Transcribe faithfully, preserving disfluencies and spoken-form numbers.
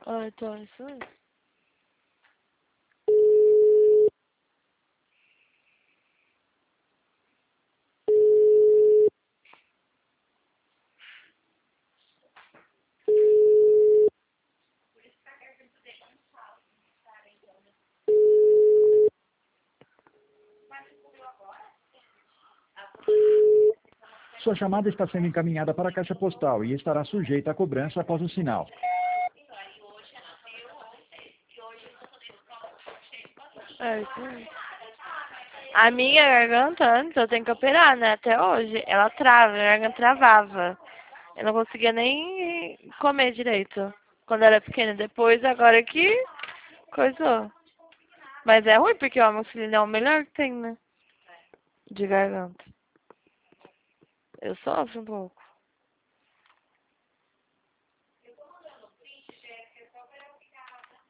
Ah, então é isso aí. Sua chamada está sendo encaminhada para a caixa postal e estará sujeita a cobrança após o sinal. É isso aí. A minha garganta, antes, eu tenho que operar, né? Até hoje. Ela trava, minha garganta travava. Eu não conseguia nem comer direito. Quando eu era pequena. Depois, agora que coisou. Mas é ruim, porque o amoxicilina é o melhor que tem, né? De garganta. Eu sofro um pouco.